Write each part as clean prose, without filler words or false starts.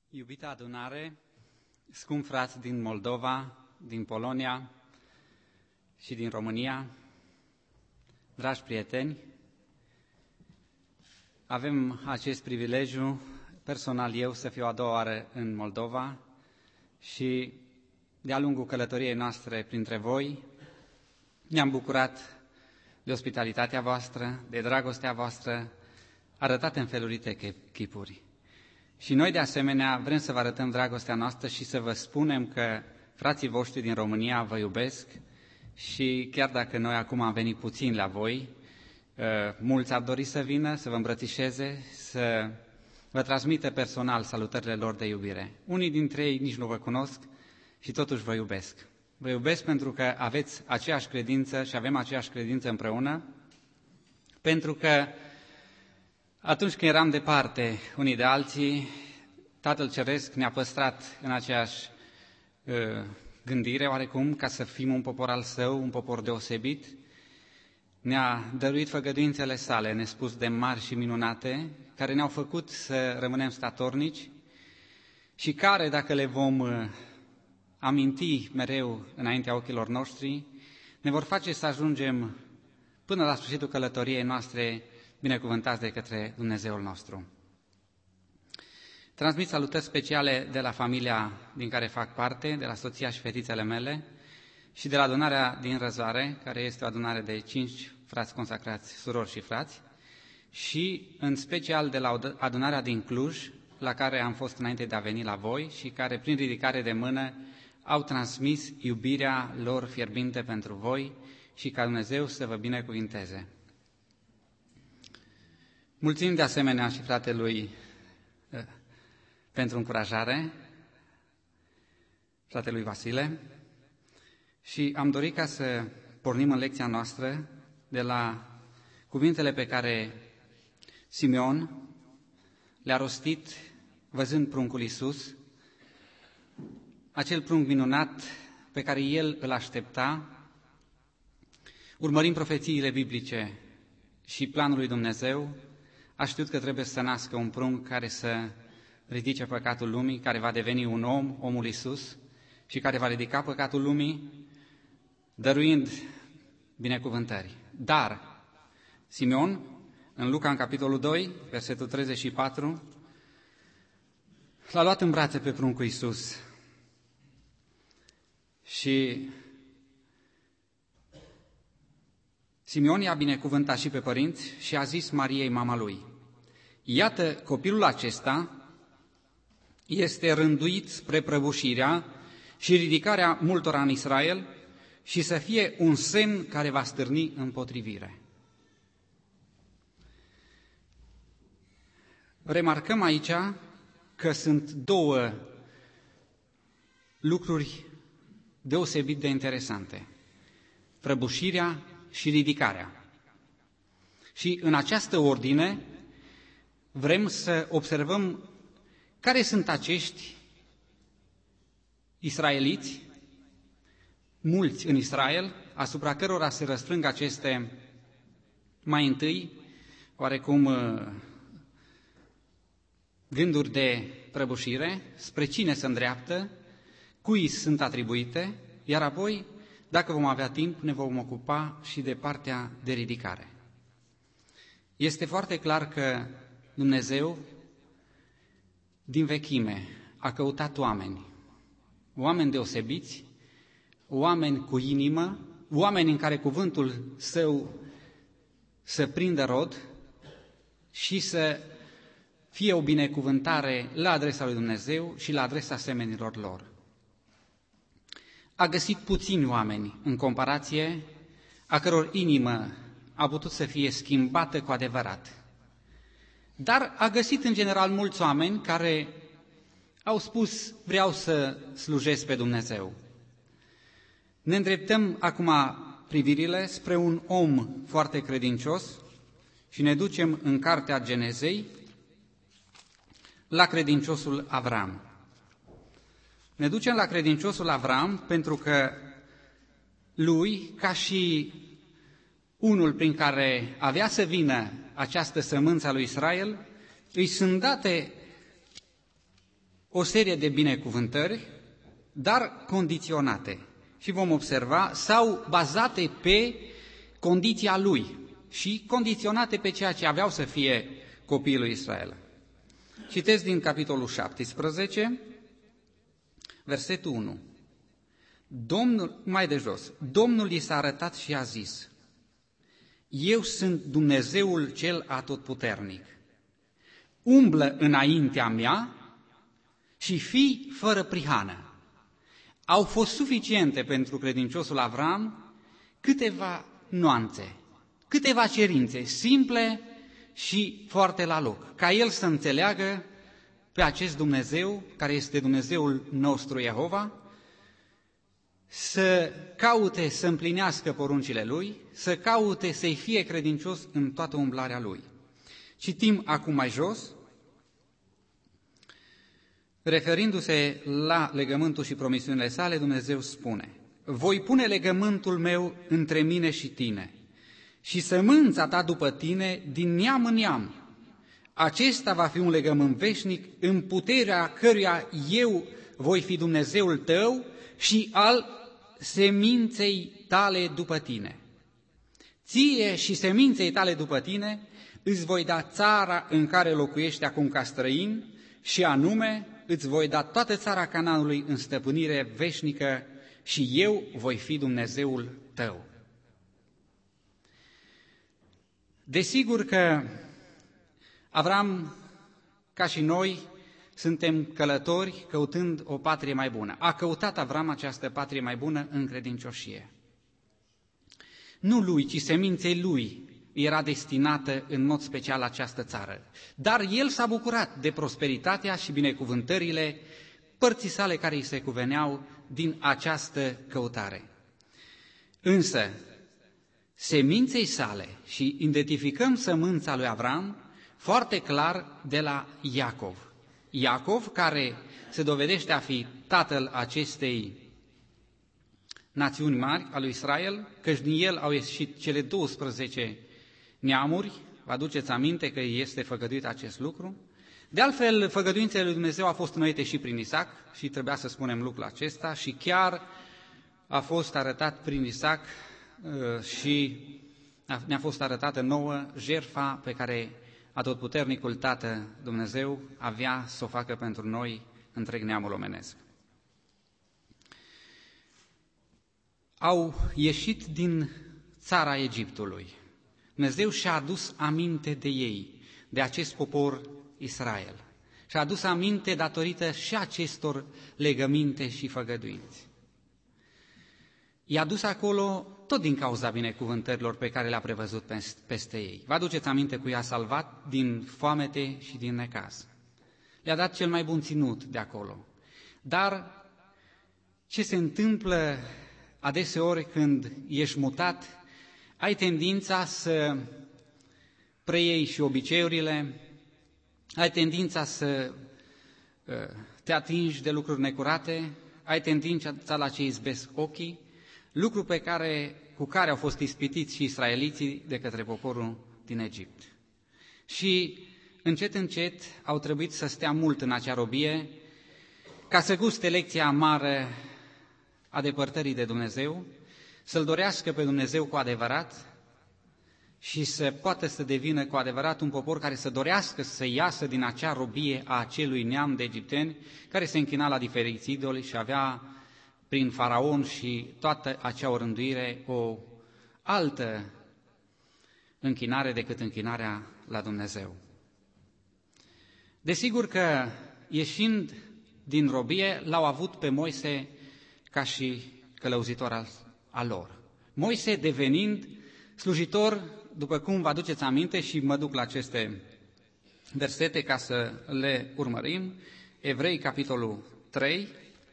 Iubita adunare, scumpi frați din Moldova, din Polonia și din România, dragi prieteni, avem acest privilegiu, personal eu, să fiu a doua oară în Moldova și de-a lungul călătoriei noastre printre voi ne-am bucurat de ospitalitatea voastră, de dragostea voastră, arătată în felurite chipuri. Și noi, de asemenea, vrem să vă arătăm dragostea noastră și să vă spunem că frații voștri din România vă iubesc și chiar dacă noi acum am venit puțin la voi, mulți ar dori să vină, să vă îmbrățișeze, să vă transmită personal salutările lor de iubire. Unii dintre ei nici nu vă cunosc și totuși vă iubesc. Vă iubesc pentru că aveți aceeași credință și avem aceeași credință împreună, pentru că atunci când eram departe unii de alții, Tatăl Ceresc ne-a păstrat în aceeași gândire, oarecum, ca să fim un popor al Său, un popor deosebit. Ne-a dăruit făgăduințele Sale, nespus de mari și minunate, care ne-au făcut să rămânem statornici și care, dacă le vom aminti mereu înaintea ochilor noștri, ne vor face să ajungem până la sfârșitul călătoriei noastre binecuvântați de către Dumnezeul nostru. Transmit salutări speciale de la familia din care fac parte, de la soția și fetițele mele și de la adunarea din Răzare, care este o adunare de 5 frați consacrați, surori și frați, și în special de la adunarea din Cluj, la care am fost înainte de a veni la voi și care, prin ridicare de mână, au transmis iubirea lor fierbinte pentru voi și ca Dumnezeu să vă binecuvinteze. Mulțumim de asemenea și fratelui pentru încurajare, fratelui Vasile, și am dorit ca să pornim în lecția noastră de la cuvintele pe care Simeon le-a rostit văzând pruncul Iisus, acel prunc minunat pe care el îl aștepta, urmărind profețiile biblice și planul lui Dumnezeu, a știut că trebuie să nască un prunc care să ridice păcatul lumii, care va deveni un om, omul Iisus, și care va ridica păcatul lumii, dăruind binecuvântări. Dar Simeon, în Luca, în capitolul 2, versetul 34, l-a luat în brațe pe pruncul Iisus și Simeon i-a binecuvântat și pe părinți și a zis Mariei, mama lui: iată, copilul acesta este rânduit spre prăbușirea și ridicarea multora în Israel și să fie un semn care va stârni împotrivire. Remarcăm aici că sunt două lucruri deosebit de interesante: prăbușirea și ridicarea. Și în această ordine vrem să observăm care sunt acești israeliți, mulți în Israel, asupra cărora se răsfrâng aceste, mai întâi, oarecum gânduri de prăbușire, spre cine se îndreaptă, cui sunt atribuite, iar apoi, dacă vom avea timp, ne vom ocupa și de partea de ridicare. Este foarte clar că Dumnezeu, din vechime, a căutat oameni deosebiți, oameni cu inimă, oameni în care cuvântul Său să prindă rod și să fie o binecuvântare la adresa lui Dumnezeu și la adresa semenilor lor. A găsit puțini oameni în comparație, a căror inimă a putut să fie schimbată cu adevărat. Dar a găsit în general mulți oameni care au spus: vreau să slujesc pe Dumnezeu. Ne îndreptăm acum privirile spre un om foarte credincios și ne ducem în cartea Genezei la credinciosul Avram. Ne ducem la credinciosul Avram pentru că lui, ca și unul prin care avea să vină această sămânță a lui Israel, îi sunt date o serie de binecuvântări, dar condiționate. Și vom observa, sau bazate pe condiția lui și condiționate pe ceea ce aveau să fie copiii lui Israel. Citesc din capitolul 17, versetul 1. Mai de jos, Domnul i s-a arătat și a zis: Eu sunt Dumnezeul cel atotputernic. Umblă înaintea mea și fii fără prihană. Au fost suficiente pentru credinciosul Avram câteva nuanțe, câteva cerințe simple și foarte la loc, ca el să înțeleagă pe acest Dumnezeu, care este Dumnezeul nostru Jehova, să caute să împlinească poruncile Lui, să caute să-i fie credincios în toată umblarea Lui. Citim acum mai jos, referindu-se la legământul și promisiunile sale, Dumnezeu spune: Voi pune legământul meu între mine și tine și sămânța ta după tine din neam în neam. Acesta va fi un legământ veșnic, în puterea căruia eu voi fi Dumnezeul tău și al seminței tale după tine. Ție și seminței tale după tine îți voi da țara în care locuiești acum ca străin, și anume îți voi da toată țara Canaanului în stăpânire veșnică și eu voi fi Dumnezeul tău. Desigur că Avram, ca și noi, suntem călători căutând o patrie mai bună. A căutat Avram această patrie mai bună în credincioșie. Nu lui, ci seminței lui era destinată în mod special această țară. Dar el s-a bucurat de prosperitatea și binecuvântările părții sale care îi se cuveneau din această căutare. Însă, seminței sale, și identificăm sămânța lui Avram foarte clar de la Iacov. Iacov, care se dovedește a fi tatăl acestei națiuni mari, a lui Israel, căci din el au ieșit cele 12 neamuri, vă aduceți aminte că este făgăduit acest lucru. De altfel, făgăduințele lui Dumnezeu au fost înnoite și prin Isaac și trebuia să spunem lucrul acesta și chiar a fost arătat prin Isaac și ne-a fost arătată nouă jertfa pe care Atotputernicul Tată Dumnezeu avea să o facă pentru noi, întreg neamul omenesc. Au ieșit din țara Egiptului. Dumnezeu și-a adus aminte de ei, de acest popor Israel. Și-a adus aminte datorită și acestor legăminte și făgăduinți. I-a dus acolo tot din cauza binecuvântărilor pe care le-a prevăzut peste ei. Vă aduceți aminte că i-a salvat din foamete și din necaz. Le-a dat cel mai bun ținut de acolo. Dar ce se întâmplă adeseori când ești mutat, ai tendința să preiei și obiceiurile, ai tendința să te atingi de lucruri necurate, ai tendința la ce izbesc ochii, lucru cu care au fost ispitiți și israeliții de către poporul din Egipt. Și încet, încet au trebuit să stea mult în acea robie ca să guste lecția amară a depărtării de Dumnezeu, să-L dorească pe Dumnezeu cu adevărat și să poată să devină cu adevărat un popor care să dorească să iasă din acea robie a acelui neam de egipteni care se închina la diferiți idoli și avea prin faraon și toată acea orânduire o altă închinare decât închinarea la Dumnezeu. Desigur că, ieșind din robie, l-au avut pe Moise ca și călăuzitor al lor. Moise devenind slujitor, după cum vă aduceți aminte, și mă duc la aceste versete ca să le urmărim, Evrei, capitolul 3,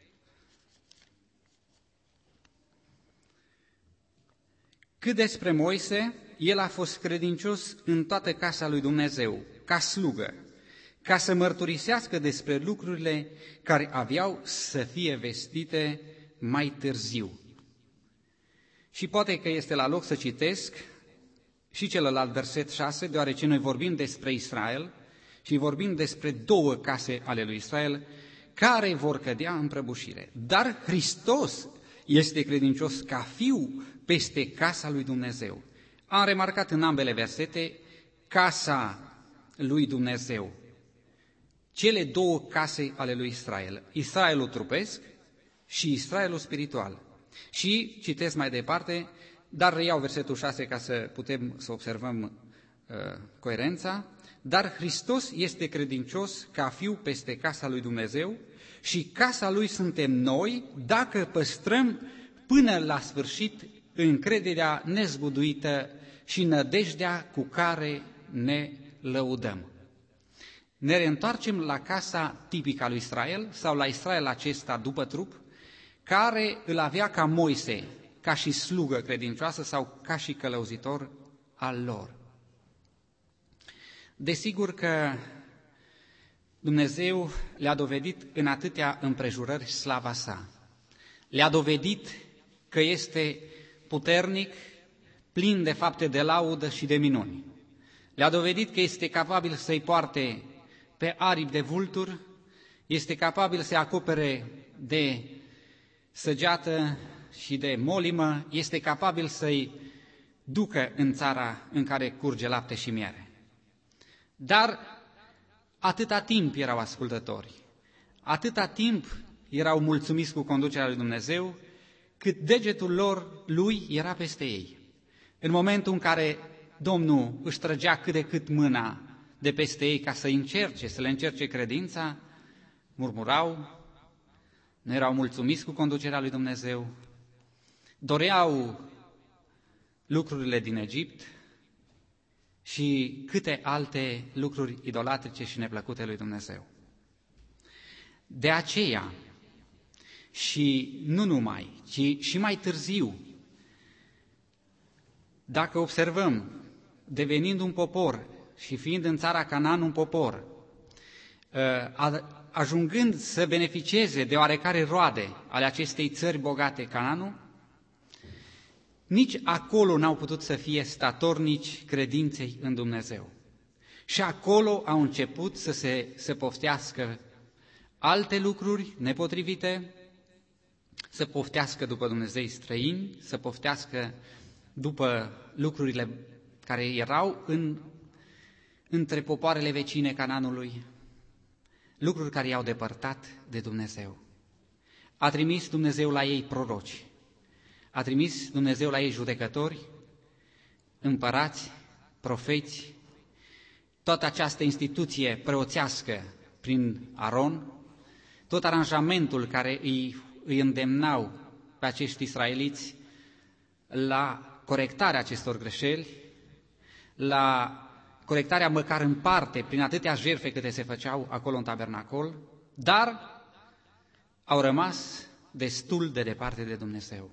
cât despre Moise, el a fost credincios în toată casa lui Dumnezeu, ca slugă, ca să mărturisească despre lucrurile care aveau să fie vestite mai târziu. Și poate că este la loc să citesc și celălalt verset 6, deoarece noi vorbim despre Israel și vorbim despre două case ale lui Israel, care vor cădea în prăbușire. Dar Hristos este credincios ca fiu peste casa lui Dumnezeu. Am remarcat în ambele versete casa lui Dumnezeu. Cele două case ale lui Israel, Israelul trupesc și Israelul spiritual. Și citesc mai departe, dar reiau versetul 6 ca să putem să observăm coerența. Dar Hristos este credincios ca fiu peste casa lui Dumnezeu și casa lui suntem noi dacă păstrăm până la sfârșit încrederea nezguduită și nădejdea cu care ne lăudăm. Ne reîntoarcem la casa tipică a lui Israel sau la Israel acesta după trup, care îl avea ca Moise, ca și slugă credincioasă sau ca și călăuzitor al lor. Desigur că Dumnezeu le-a dovedit în atâtea împrejurări slava sa. Le-a dovedit că este puternic, plin de fapte de laudă și de minuni. Le-a dovedit că este capabil să-i poarte pe aripi de vulturi, este capabil să-i acopere de săgeată și de molimă, este capabil să-i ducă în țara în care curge lapte și miere. Dar atâta timp erau ascultători, atâta timp erau mulțumiți cu conducerea lui Dumnezeu, cât degetul lui era peste ei. În momentul în care Domnul își trăgea cât de cât mâna de peste ei ca să le încerce credința, murmurau, nu erau mulțumiți cu conducerea lui Dumnezeu, doreau lucrurile din Egipt și câte alte lucruri idolatrice și neplăcute lui Dumnezeu. De aceea, și nu numai, ci și mai târziu, dacă observăm, devenind un popor și fiind în țara Canaan un popor, ajungând să beneficieze de oarecare roade ale acestei țări bogate, Canaanul, nici acolo n-au putut să fie statornici credinței în Dumnezeu. Și acolo au început să se poftească alte lucruri nepotrivite, să poftească după Dumnezei străini, să poftească după lucrurile care erau între popoarele vecine Canaanului, lucruri care i-au depărtat de Dumnezeu. A trimis Dumnezeu la ei proroci, a trimis Dumnezeu la ei judecători, împărați, profeți, toată această instituție preoțească prin Aron, tot aranjamentul care îi îndemnau pe acești israeliți la corectarea acestor greșeli, la corectarea măcar în parte, prin atâtea jertfe câte se făceau acolo în tabernacol, dar au rămas destul de departe de Dumnezeu.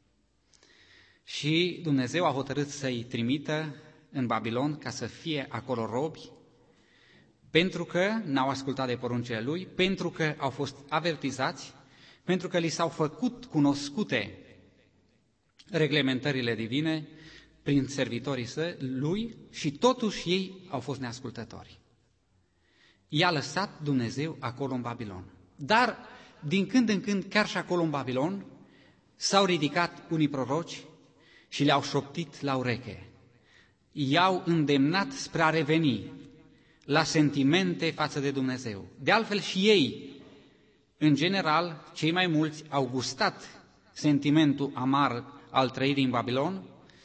Și Dumnezeu a hotărât să-i trimită în Babilon ca să fie acolo robi, pentru că n-au ascultat de poruncile lui, pentru că au fost avertizați, pentru că li s-au făcut cunoscute reglementările divine prin servitorii lui și totuși ei au fost neascultători. I-a lăsat Dumnezeu acolo în Babilon. Dar din când în când, chiar și acolo în Babilon, s-au ridicat unii proroci și le-au șoptit la ureche. I-au îndemnat spre a reveni la sentimente față de Dumnezeu. De altfel și ei, în general, cei mai mulți au gustat sentimentul amar al trăirii în Babilon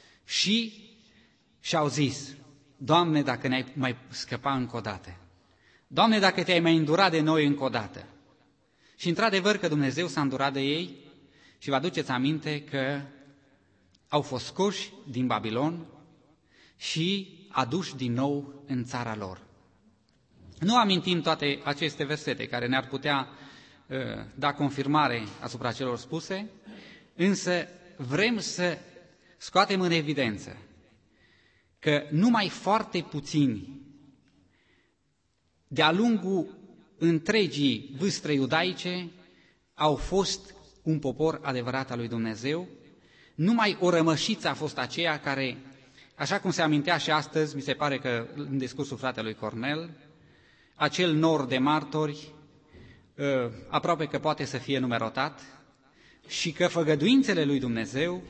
și-au zis, Doamne, dacă ne-ai mai scăpa încă o dată, Doamne, dacă te-ai mai îndurat de noi încă o dată. Și într-adevăr că Dumnezeu s-a îndurat de ei și vă aduceți aminte că au fost scoși din Babilon și aduși din nou în țara lor. Nu amintim toate aceste versete care ne-ar putea da confirmare asupra celor spuse, însă vrem să scoatem în evidență că numai foarte puțini de-a lungul întregii vâstre iudaice au fost un popor adevărat al lui Dumnezeu, numai o rămășiță a fost aceea care, așa cum se amintea și astăzi, mi se pare că în discursul fratelui Cornel, acel nor de martori aproape că poate să fie numerotat, și că făgăduințele lui Dumnezeu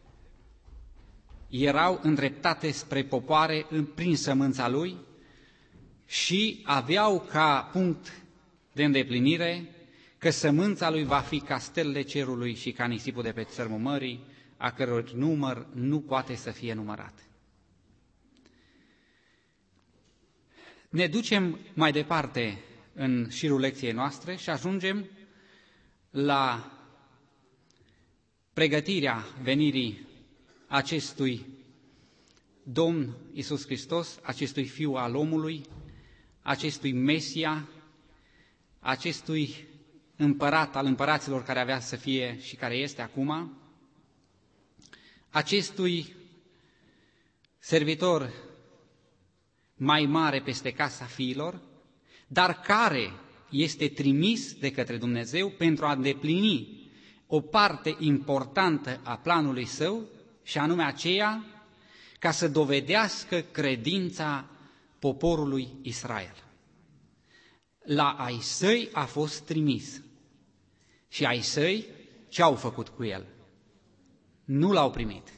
erau îndreptate spre popoare prin sămânța lui și aveau ca punct de îndeplinire că sămânța lui va fi ca stelele cerului și ca nisipul de pe țărmul mării, a căror număr nu poate să fie numărat. Ne ducem mai departe în șirul lecției noastre și ajungem la pregătirea venirii acestui Domn Iisus Hristos, acestui Fiu al omului, acestui Mesia, acestui împărat al împăraților care avea să fie și care este acum, acestui servitor mai mare peste casa fiilor, dar care este trimis de către Dumnezeu pentru a îndeplini o parte importantă a planului său, și anume aceea ca să dovedească credința poporului Israel. La ai săi a fost trimis și ai săi ce au făcut cu el? Nu l-au primit.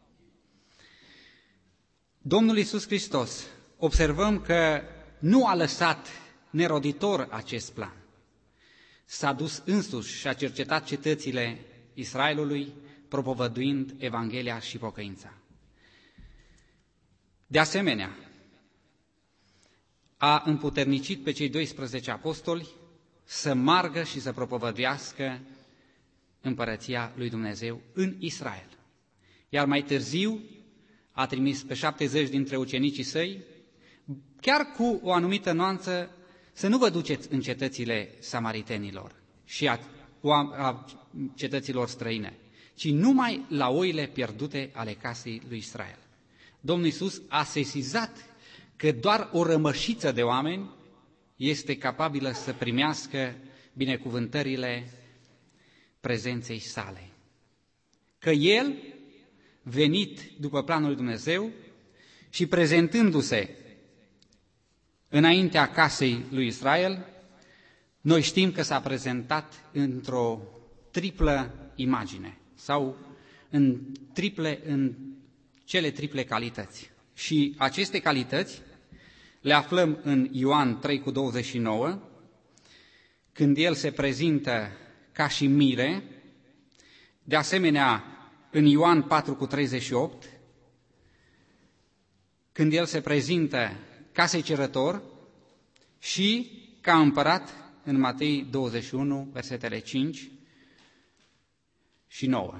Domnul Iisus Hristos, observăm că nu a lăsat neroditor acest plan. S-a dus însuși și a cercetat cetățile Israelului, propovăduind Evanghelia și pocăința. De asemenea, a împuternicit pe cei 12 apostoli să margă și să propovăduiască împărăția lui Dumnezeu în Israel. Iar mai târziu a trimis pe 70 dintre ucenicii săi, chiar cu o anumită nuanță, să nu vă duceți în cetățile samaritenilor și a cetăților străine, ci numai la oile pierdute ale casei lui Israel. Domnul Iisus a sesizat că doar o rămășiță de oameni este capabilă să primească binecuvântările prezenței sale. Că El, venit după planul lui Dumnezeu și prezentându-se înaintea casei lui Israel, noi știm că s-a prezentat într-o triplă imagine sau în cele triple calități. Și aceste calități le aflăm în Ioan 3:29, când el se prezintă ca și mire, de asemenea în Ioan 4:38, când el se prezintă ca secerător și ca împărat în Matei 21, versetele 5 și 9.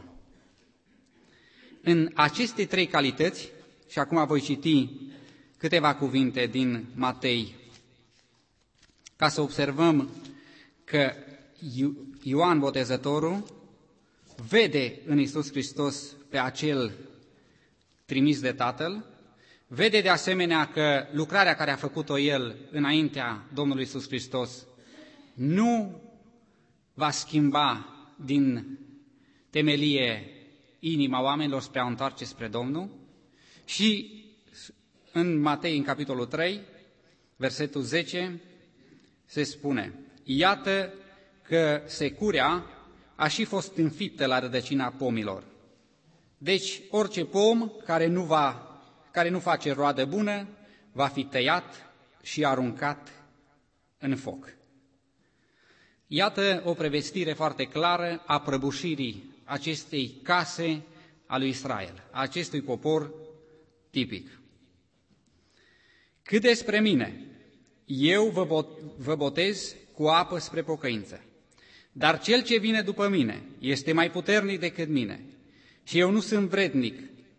În aceste trei calități, și acum voi citi câteva cuvinte din Matei, ca să observăm că Ioan Botezătorul vede în Iisus Hristos pe acel trimis de Tatăl, vede de asemenea că lucrarea care a făcut-o el înaintea Domnului Iisus Hristos nu va schimba din temelie inima oamenilor spre a întoarce spre Domnul. Și în Matei, în capitolul 3, versetul 10, se spune: iată că securea a și fost înfiptă la rădăcina pomilor. Deci orice pom care nu face roadă bună va fi tăiat și aruncat în foc. Iată o prevestire foarte clară a prăbușirii acestei case a lui Israel, a acestui popor tipic. Cât despre mine, eu vă botez cu apă spre pocăință, dar cel ce vine după mine este mai puternic decât mine și eu nu sunt vrednic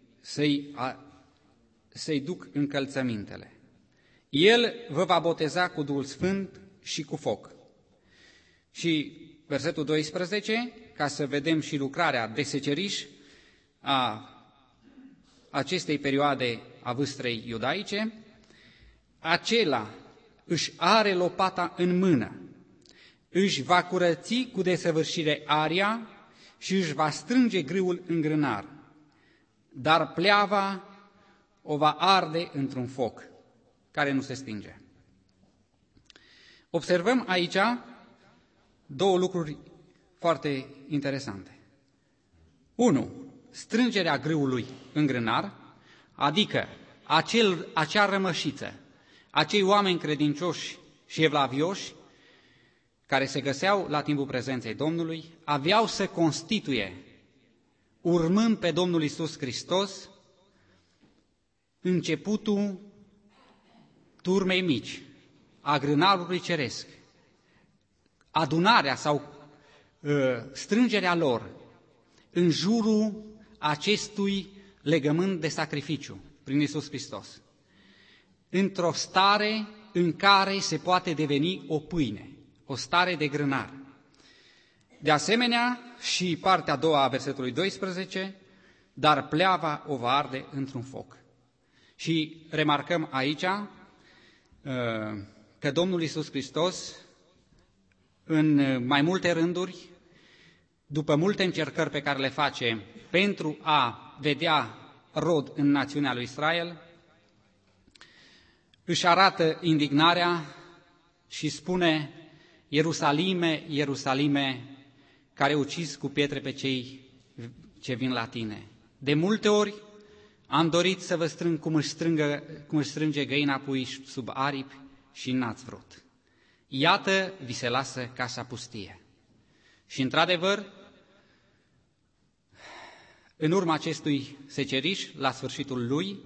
să-i duc încălțămintele. El vă va boteza cu Duhul Sfânt și cu foc. Și versetul 12, ca să vedem și lucrarea de seceriș a acestei perioade a vâstrei iudaice, acela își are lopata în mână, își va curăți cu desăvârșire aria și își va strânge grâul în grânar, dar pleava o va arde într-un foc care nu se stinge. Observăm aici două lucruri foarte interesante. 1. Strângerea grâului în grânar, adică acea rămășiță, acei oameni credincioși și evlavioși care se găseau la timpul prezenței Domnului, aveau să constituie, urmând pe Domnul Iisus Hristos, începutul turmei mici, a grânarului ceresc, adunarea sau strângerea lor în jurul acestui legământ de sacrificiu prin Iisus Hristos, într-o stare în care se poate deveni o pâine, o stare de grânar. De asemenea, și partea a doua a versetului 12, dar pleava o va arde într-un foc. Și remarcăm aici că Domnul Iisus Hristos, în mai multe rânduri, după multe încercări pe care le face pentru a vedea rod în națiunea lui Israel, își arată indignarea și spune: Ierusalime, Ierusalime, care ucizi cu pietre pe cei ce vin la tine. De multe ori am dorit să vă strâng cum își strânge găina pui sub aripi și n-ați vrut. Iată, vi se lasă casa pustie. Și într-adevăr, în urma acestui seceriș, la sfârșitul lui,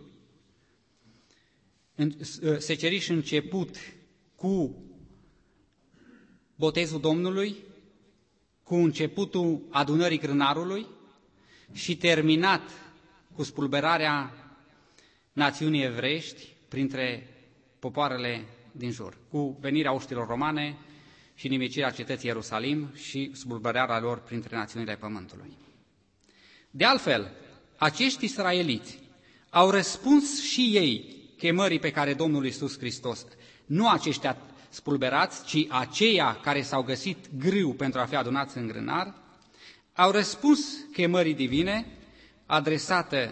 seceriș început cu botezul Domnului, cu începutul adunării grânarului și terminat cu spulberarea națiunii evreiești printre popoarele din jur, cu venirea oștilor romane și nimicirea cetății Ierusalim și spulberarea lor printre națiunile pământului. De altfel, acești israeliți au răspuns și ei chemării pe care Domnul Iisus Hristos, nu aceștia spulberați, ci aceia care s-au găsit grâu pentru a fi adunați în grânar, au răspuns chemării divine adresată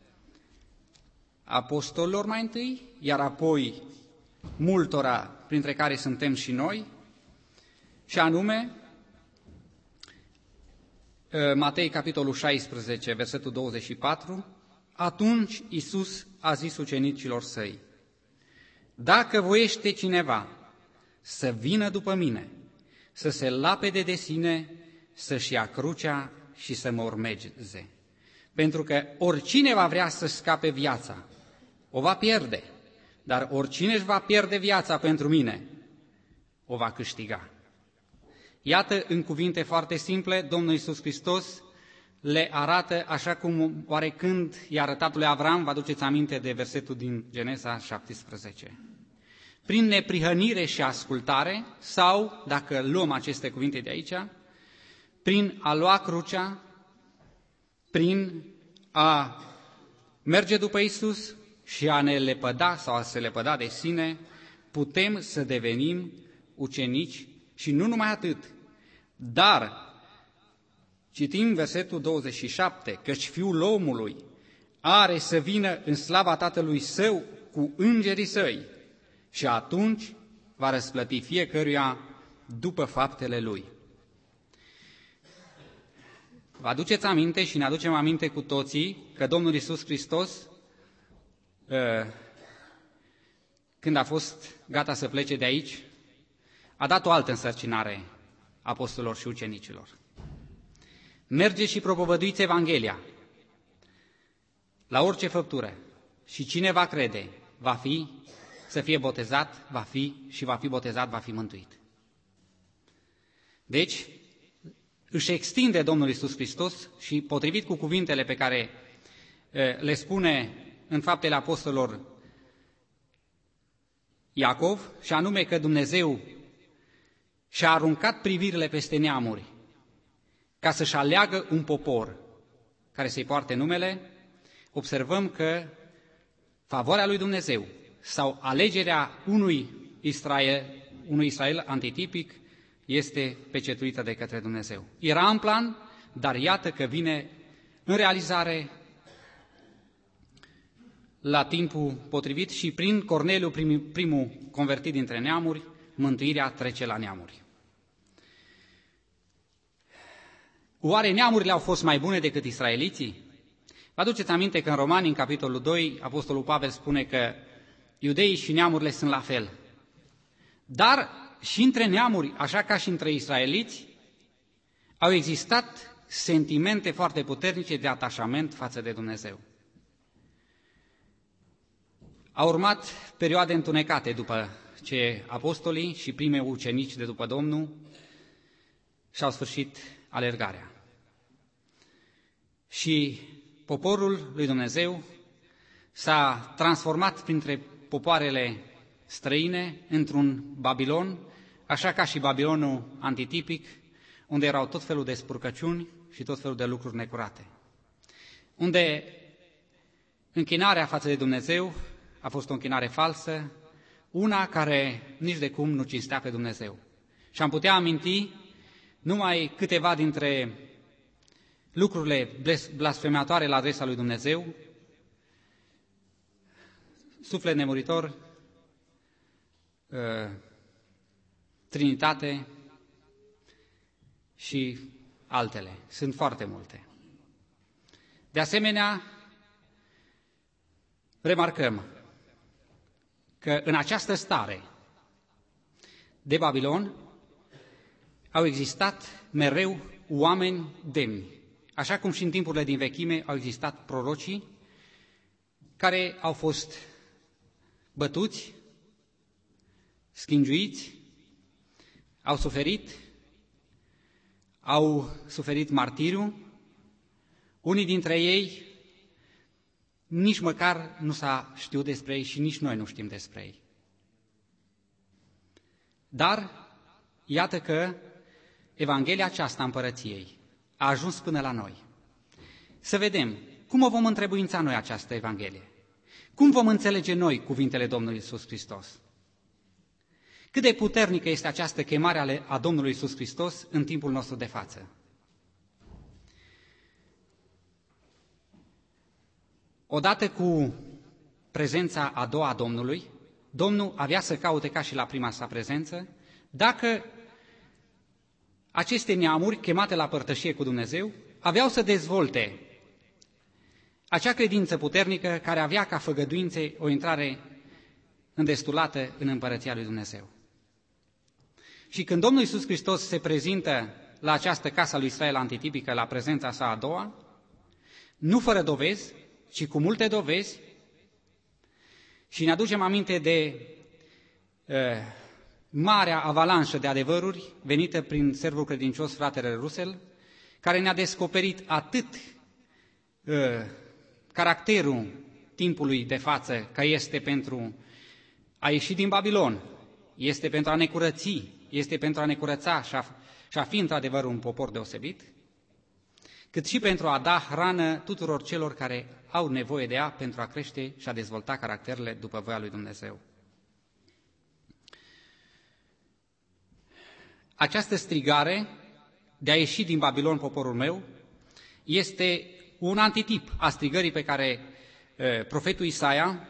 apostolilor mai întâi, iar apoi multora, printre care suntem și noi, și anume Matei, capitolul 16, versetul 24, atunci Iisus a zis ucenicilor săi: dacă voiește cineva să vină după mine, să se lapede de sine, să-și ia crucea și să mă urmeze. Pentru că oricine va vrea să scape viața, o va pierde, dar oricine își va pierde viața pentru mine, o va câștiga. Iată, în cuvinte foarte simple, Domnul Iisus Hristos le arată așa cum oarecând i-a arătat lui Avram, vă aduceți aminte de versetul din Genesa 17. Prin neprihănire și ascultare, sau, dacă luăm aceste cuvinte de aici, prin a lua crucea, prin a merge după Iisus și a ne lepăda sau a se lepăda de sine, putem să devenim ucenici și nu numai atât, dar citim versetul 27, căci Fiul omului are să vină în slava Tatălui Său cu îngerii Săi și atunci va răsplăti fiecăruia după faptele lui. Vă aduceți aminte și ne aducem aminte cu toții că Domnul Iisus Hristos, când a fost gata să plece de aici, a dat o altă însărcinare apostolilor și ucenicilor. Mergeți și propovăduiți Evanghelia la orice făptură și cine va crede va fi să fie botezat, va fi botezat, va fi mântuit. Deci, își extinde Domnul Iisus Hristos și, potrivit cu cuvintele pe care le spune în Faptele Apostolilor Iacov, și anume că Dumnezeu și-a aruncat privirile peste neamuri ca să-și aleagă un popor care să-i poarte numele, observăm că favoarea lui Dumnezeu sau alegerea unui Israel antitipic este pecetuită de către Dumnezeu. Era în plan, dar iată că vine în realizare la timpul potrivit și prin Corneliu, primul convertit dintre neamuri, mântuirea trece la neamuri. Oare neamurile au fost mai bune decât israeliții? Vă aduceți aminte că în Romani, în capitolul 2, Apostolul Pavel spune că iudeii și neamurile sunt la fel. Dar și între neamuri, așa ca și între israeliți, au existat sentimente foarte puternice de atașament față de Dumnezeu. Au urmat perioade întunecate după ce apostolii și primii ucenici de după Domnul și-au sfârșit alergarea. Și poporul lui Dumnezeu s-a transformat printre popoarele străine într-un Babilon, așa ca și Babilonul antitipic, unde erau tot felul de spurcăciuni și tot felul de lucruri necurate. Unde închinarea față de Dumnezeu a fost o închinare falsă, una care nici de cum nu cinstea pe Dumnezeu. Și am putea aminti numai câteva dintre lucrurile blasfematoare la adresa lui Dumnezeu: suflet nemuritor, Trinitate și altele. Sunt foarte multe. De asemenea, remarcăm că în această stare de Babilon au existat mereu oameni demni, așa cum și în timpurile din vechime au existat prorocii care au fost bătuți, schingiuiți, au suferit martiriu. Unii dintre ei nici măcar nu s-a știut despre ei și nici noi nu știm despre ei. Dar iată că Evanghelia aceasta a Împărăției a ajuns până la noi. Să vedem cum o vom întrebuința noi această Evanghelie. Cum vom înțelege noi cuvintele Domnului Iisus Hristos? Cât de puternică este această chemare a Domnului Iisus Hristos în timpul nostru de față? Odată cu prezența a doua a Domnului, Domnul avea să caute ca și la prima sa prezență dacă aceste neamuri chemate la părtășie cu Dumnezeu aveau să dezvolte acea credință puternică care avea ca făgăduințe o intrare îndestulată în Împărăția lui Dumnezeu. Și când Domnul Iisus Hristos se prezintă la această casă a lui Israel antitipică, la prezența sa a doua, nu fără dovezi, ci cu multe dovezi, și ne aducem aminte de marea avalanșă de adevăruri venită prin servul credincios fratele Russell, care ne-a descoperit atât caracterul timpului de față, că este pentru a ieși din Babilon, este pentru a ne curăți, este pentru a ne curăța și a fi într-adevăr un popor deosebit, cât și pentru a da hrană tuturor celor care au nevoie de ea pentru a crește și a dezvolta caracterele după voia lui Dumnezeu. Această strigare de a ieși din Babilon, poporul meu, este un antitip a strigării pe care profetul Isaia,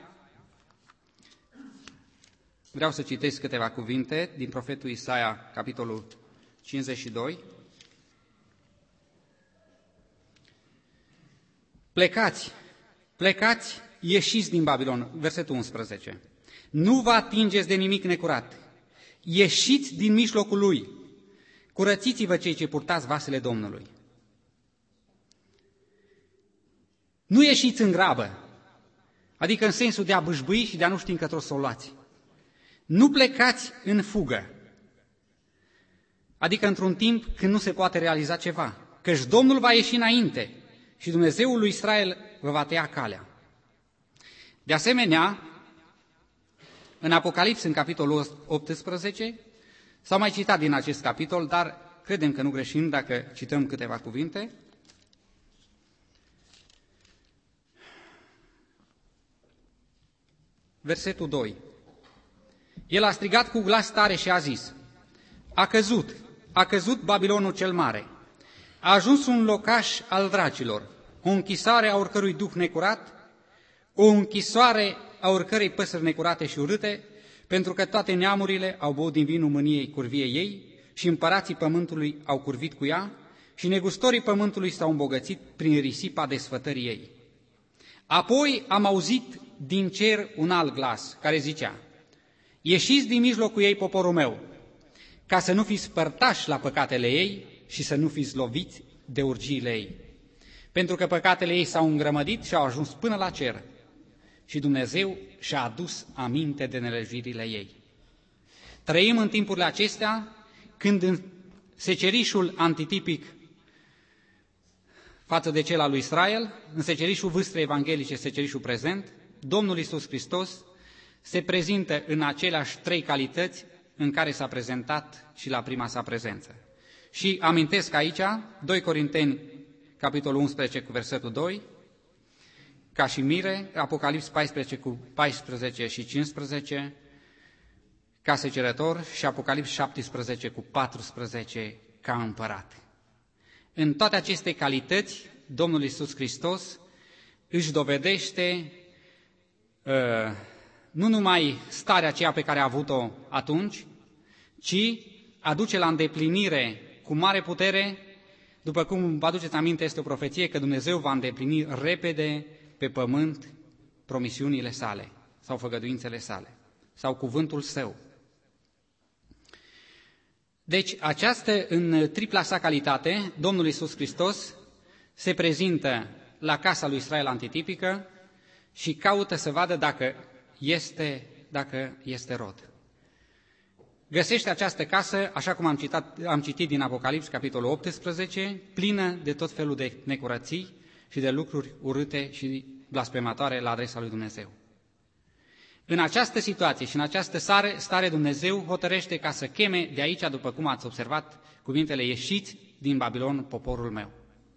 vreau să citesc câteva cuvinte din profetul Isaia, capitolul 52. Plecați, ieșiți din Babilon, versetul 11. Nu vă atingeți de nimic necurat, ieșiți din mijlocul lui, curățiți-vă cei ce purtați vasele Domnului. Nu ieșiți în grabă, adică în sensul de a bâșbâi și de a nu ști încotro să o luați. Nu plecați în fugă, adică într-un timp când nu se poate realiza ceva, căci Domnul va ieși înainte și Dumnezeul lui Israel vă va tăia calea. De asemenea, în Apocalips, în capitolul 18, s-au mai citat din acest capitol, dar credem că nu greșim dacă cităm câteva cuvinte. Versetul 2. El a strigat cu glas tare și a zis: a căzut Babilonul cel mare, a ajuns un locaș al dracilor, o închisoare a oricărui duh necurat, o închisoare a oricărei păsări necurate și urâte, pentru că toate neamurile au băut din vinul mâniei curviei ei și împărații pământului au curvit cu ea și negustorii pământului s-au îmbogățit prin risipa desfătării ei. Apoi am auzit din cer un alt glas care zicea: ieșiți din mijlocul ei, poporul meu, ca să nu fiți părtași la păcatele ei și să nu fiți loviți de urgiile ei. Pentru că păcatele ei s-au îngrămădit și au ajuns până la cer și Dumnezeu și-a adus aminte de nelejuirile ei. Trăim în timpurile acestea când în secerișul antitipic față de cel al lui Israel, în secerișul vâstrei evanghelice, secerișul prezent, Domnul Iisus Hristos se prezintă în aceleași trei calități în care s-a prezentat și la prima sa prezență. Și amintesc aici 2 Corinteni, capitolul 11 cu versetul 2, ca și mire, Apocalips 14 cu 14 și 15, ca secerător și Apocalips 17 cu 14 ca împărat. În toate aceste calități, Domnul Iisus Hristos își dovedește nu numai starea aceea pe care a avut-o atunci, ci aduce la îndeplinire cu mare putere, după cum vă aduceți aminte, este o profeție că Dumnezeu va îndeplini repede pe pământ promisiunile sale sau făgăduințele sale sau cuvântul său. Deci, această, în tripla sa calitate, Domnul Iisus Hristos se prezintă la casa lui Israel antitipică și caută să vadă dacă este rod. Găsește această casă, așa cum am citit din Apocalips, capitolul 18, plină de tot felul de necurății și de lucruri urâte și blasfematoare la adresa lui Dumnezeu. În această situație și în această stare, Dumnezeu hotărăște ca să cheme de aici, după cum ați observat, cuvintele: ieșiți din Babilon, poporul meu.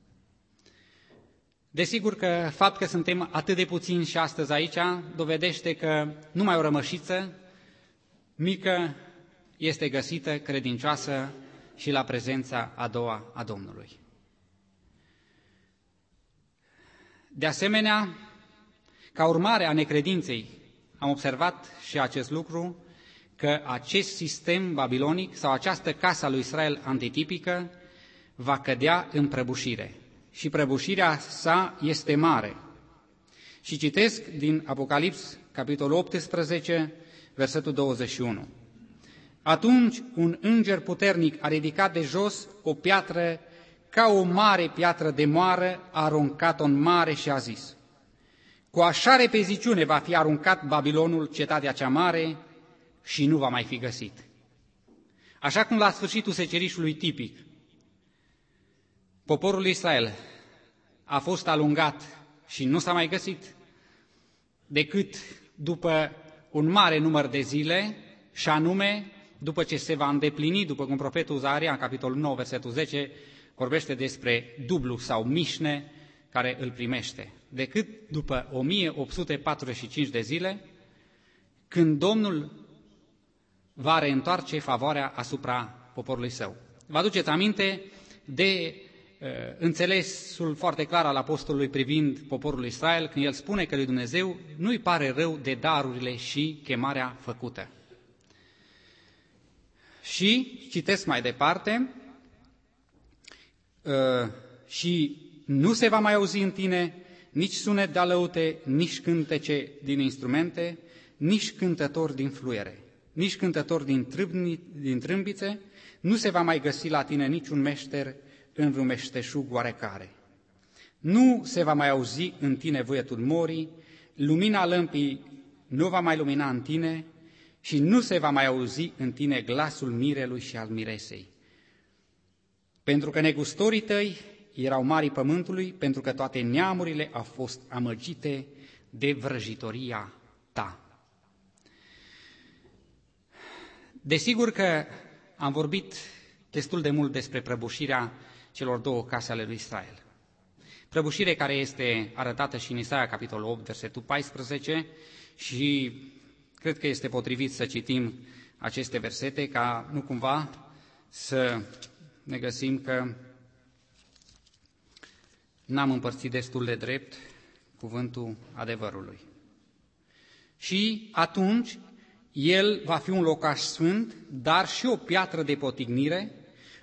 Desigur că faptul că suntem atât de puțini și astăzi aici dovedește că numai o rămășiță mică este găsită credincioasă și la prezența a doua a Domnului. De asemenea, ca urmare a necredinței, am observat și acest lucru, că acest sistem babilonic sau această casă a lui Israel antitipică va cădea în prăbușire. Și prăbușirea sa este mare. Și citesc din Apocalips, capitolul 18, versetul 21. Atunci un înger puternic a ridicat de jos o piatră ca o mare piatră de moară, a aruncat-o în mare și a zis: cu așa repeziciune va fi aruncat Babilonul, cetatea cea mare, și nu va mai fi găsit. Așa cum la sfârșitul secerișului tipic, poporul Israel a fost alungat și nu s-a mai găsit decât după un mare număr de zile, și anume după ce se va îndeplini, după cum profetul Zaharia, în capitolul 9, versetul 10, vorbește despre dublu sau mișne care îl primește, decât după 1845 de zile, când Domnul va reîntoarce favoarea asupra poporului său. Vă aduceți aminte de înțelesul foarte clar al apostolului privind poporul Israel, când el spune că lui Dumnezeu nu-i pare rău de darurile și chemarea făcută. Și citesc mai departe: și nu se va mai auzi în tine nici sunet de alăute, nici cântece din instrumente, nici cântători din fluiere, nici cântători din trâmbițe, nu se va mai găsi la tine niciun meșter în vreun meșteșug oarecare. Nu se va mai auzi în tine vâietul morii, lumina lămpii nu va mai lumina în tine și nu se va mai auzi în tine glasul mirelui și al miresei. Pentru că negustorii tăi erau marii pământului, pentru că toate neamurile au fost amăgite de vrăjitoria ta. Desigur că am vorbit destul de mult despre prăbușirea celor două case ale lui Israel. Prăbușire care este arătată și în Isaia, capitolul 8, versetul 14, și cred că este potrivit să citim aceste versete, ca nu cumva să ne găsim că n-am împărțit destul de drept cuvântul adevărului. Și atunci el va fi un locaș sfânt, dar și o piatră de potignire,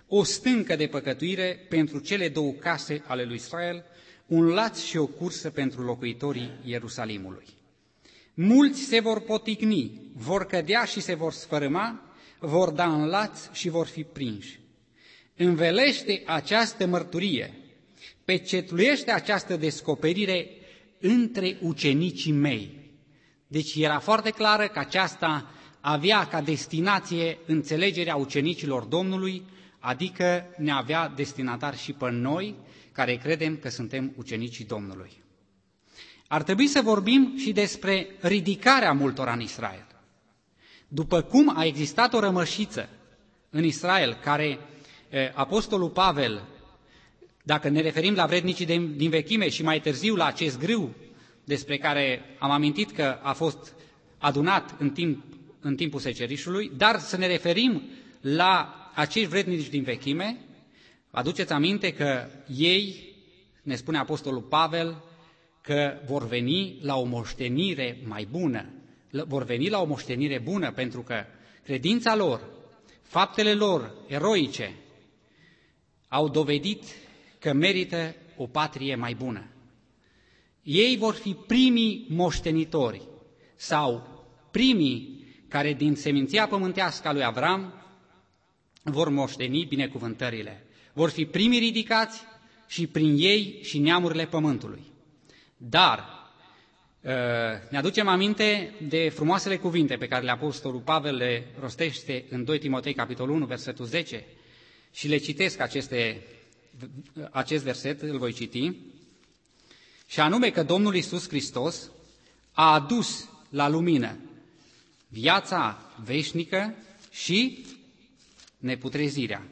o stâncă de păcătuire pentru cele două case ale lui Israel, un laț și o cursă pentru locuitorii Ierusalimului. Mulți se vor poticni, vor cădea și se vor sfărâma, vor da în laț și vor fi prinși. Învelește această mărturie, pecetluiește această descoperire între ucenicii mei. Deci era foarte clară că aceasta avea ca destinație înțelegerea ucenicilor Domnului, adică ne avea destinatar și pe noi, care credem că suntem ucenicii Domnului. Ar trebui să vorbim și despre ridicarea multora în Israel. După cum a existat o rămășiță în Israel, care Apostolul Pavel, dacă ne referim la vrednicii din vechime și mai târziu la acest grâu, despre care am amintit că a fost adunat în timpul secerișului, dar să ne referim la acești vrednici din vechime, aduceți aminte că ei, ne spune Apostolul Pavel, că vor veni la o moștenire mai bună, vor veni la o moștenire bună, pentru că credința lor, faptele lor eroice, au dovedit că merită o patrie mai bună. Ei vor fi primii moștenitori sau primii care din seminția pământească a lui Avram vor moșteni binecuvântările. Vor fi primii ridicați și prin ei și neamurile pământului. Dar ne aducem aminte de frumoasele cuvinte pe care Apostolul Pavel le rostește în 2 Timotei, capitolul 1, versetul 10, și le citesc acest verset, îl voi citi, și anume că Domnul Iisus Hristos a adus la lumină viața veșnică și neputrezirea.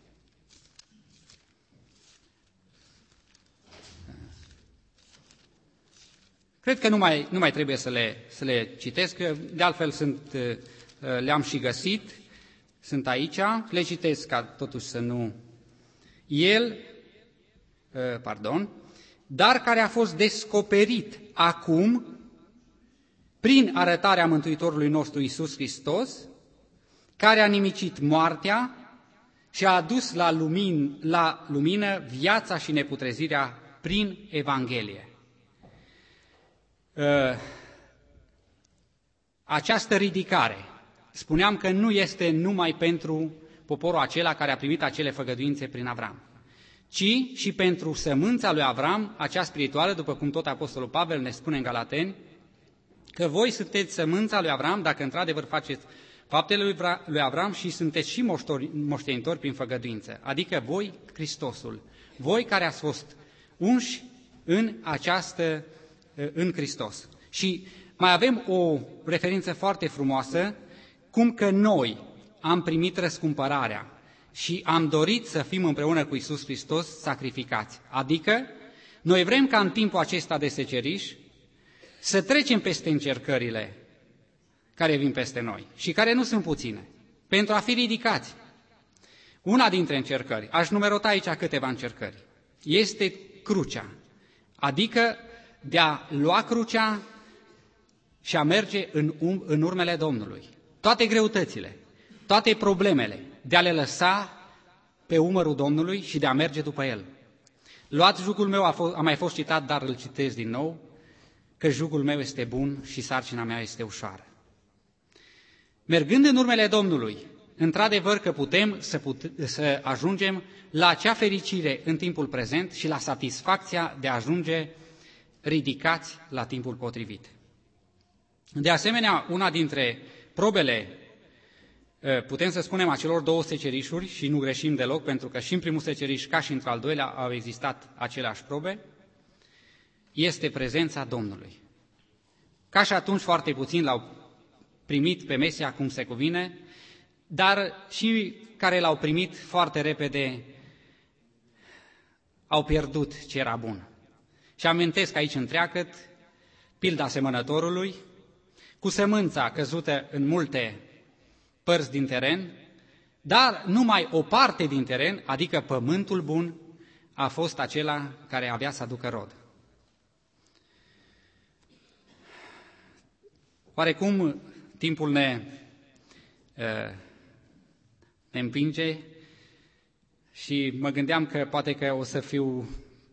Cred că nu mai trebuie să le citesc, că de altfel le-am și găsit, sunt aici, le citesc ca totuși să nu... dar care a fost descoperit acum prin arătarea Mântuitorului nostru Iisus Hristos, care a nimicit moartea și a adus la lumină viața și neputrezirea prin Evanghelie. Această ridicare, spuneam că nu este numai pentru poporul acela care a primit acele făgăduințe prin Avram, ci și pentru sămânța lui Avram, acea spirituală, după cum tot Apostolul Pavel ne spune în Galateni, că voi sunteți sămânța lui Avram dacă într-adevăr faceți faptele lui Avram și sunteți și moștenitori prin făgăduință, adică voi, Hristosul, voi care ați fost unși în Hristos. Și mai avem o referință foarte frumoasă, cum că noi am primit răscumpărarea și am dorit să fim împreună cu Iisus Hristos sacrificați. Adică, noi vrem ca în timpul acesta de seceriș să trecem peste încercările care vin peste noi și care nu sunt puține, pentru a fi ridicați. Una dintre încercări, aș numerota aici câteva încercări, este crucea, adică de a lua crucea și a merge în urmele Domnului. Toate greutățile, toate problemele, de a le lăsa pe umărul Domnului și de a merge după El. Luați jugul meu, a mai fost citat, dar îl citesc din nou, că jugul meu este bun și sarcina mea este ușoară. Mergând în urmele Domnului, într-adevăr că putem să ajungem la acea fericire în timpul prezent și la satisfacția de a ajunge ridicați la timpul potrivit. De asemenea, una dintre probele, putem să spunem, a celor două secerișuri, și nu greșim deloc, pentru că și în primul seceriș, ca și într-al doilea, au existat aceleași probe, este prezența Domnului. Ca și atunci, foarte puțin l-au primit pe Mesia cum se cuvine, dar și care l-au primit foarte repede au pierdut ce era bun. Și amintesc aici întreagăt pilda semănătorului, cu sămânța căzută în multe părți din teren, dar numai o parte din teren, adică pământul bun, a fost acela care avea să aducă rod. Oarecum timpul ne împinge și mă gândeam că poate că o să fiu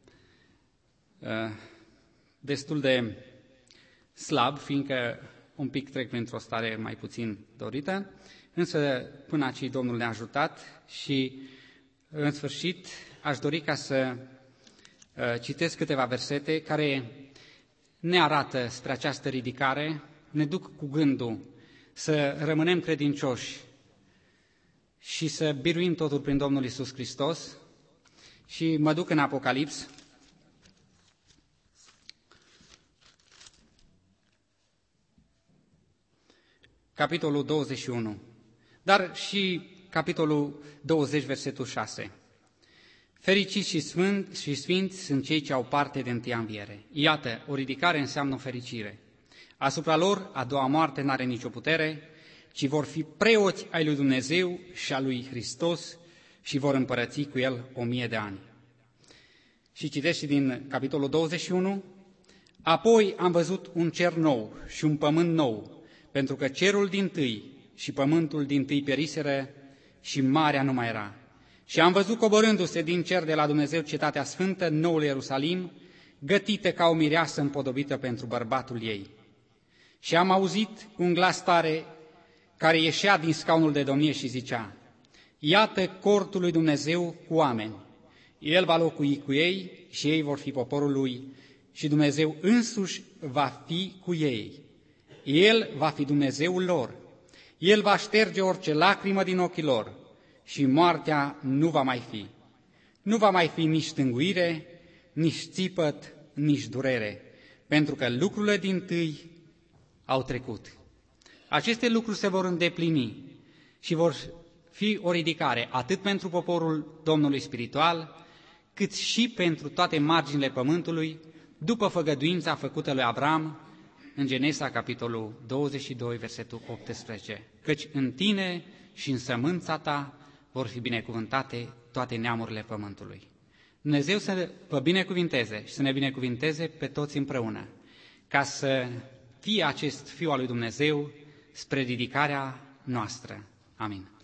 destul de slab, fiindcă un pic trec printr-o stare mai puțin dorită, însă până aici Domnul ne-a ajutat și în sfârșit aș dori ca să citesc câteva versete care ne arată spre această ridicare, ne duc cu gândul să rămânem credincioși și să biruim totul prin Domnul Iisus Hristos. Și mă duc în Apocalips, capitolul 21, dar și capitolul 20, versetul 6. Fericiți și sfinți sunt cei ce au parte de întâia înviere. Iată, o ridicare înseamnă o fericire. Asupra lor, a doua moarte n-are nicio putere, ci vor fi preoți ai lui Dumnezeu și a lui Hristos și vor împărăți cu el 1000 de ani. Și citește și din capitolul 21, apoi am văzut un cer nou și un pământ nou, pentru că cerul dintâi și pământul dintâi periseră și marea nu mai era. Și am văzut coborându-se din cer de la Dumnezeu cetatea sfântă, noul Ierusalim, gătită ca o mireasă împodobită pentru bărbatul ei. Și am auzit un glas tare care ieșea din scaunul de domnie și zicea, iată cortul lui Dumnezeu cu oameni, El va locui cu ei și ei vor fi poporul lui și Dumnezeu însuși va fi cu ei. El va fi Dumnezeul lor. El va șterge orice lacrimă din ochii lor și moartea nu va mai fi. Nu va mai fi nici stânguire, nici țipăt, nici durere, pentru că lucrurile dintâi au trecut. Aceste lucruri se vor îndeplini și vor fi o ridicare atât pentru poporul Domnului spiritual, cât și pentru toate marginile pământului, după făgăduința făcută lui Avram în Genesa, capitolul 22, versetul 18. Căci în tine și în sămânța ta vor fi binecuvântate toate neamurile pământului. Dumnezeu să vă binecuvinteze și să ne binecuvinteze pe toți împreună, ca să fie acest Fiu al lui Dumnezeu spre ridicarea noastră. Amin.